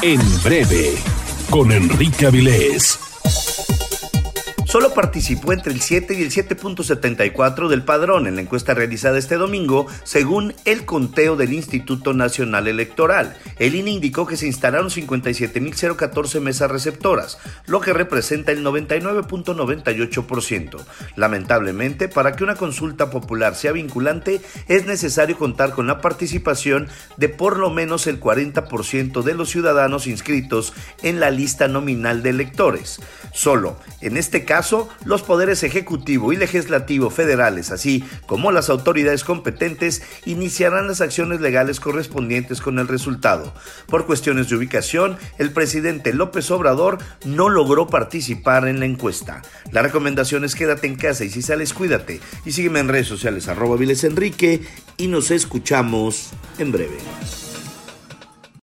En breve, con Enrique Avilés. Solo participó entre el 7 y el 7.74 del padrón en la encuesta realizada este domingo, según el conteo del Instituto Nacional Electoral. El INE indicó que se instalaron 57.014 mesas receptoras, lo que representa el 99.98%. Lamentablemente, para que una consulta popular sea vinculante, es necesario contar con la participación de por lo menos el 40% de los ciudadanos inscritos en la lista nominal de electores. Solo, en este caso, los poderes ejecutivo y legislativo federales, así como las autoridades competentes, iniciarán las acciones legales correspondientes con el resultado. Por cuestiones de ubicación, el presidente López Obrador no logró participar en la encuesta. La recomendación es quédate en casa y si sales, cuídate. Y sígueme en redes sociales, @Avilés Enrique, y nos escuchamos en breve.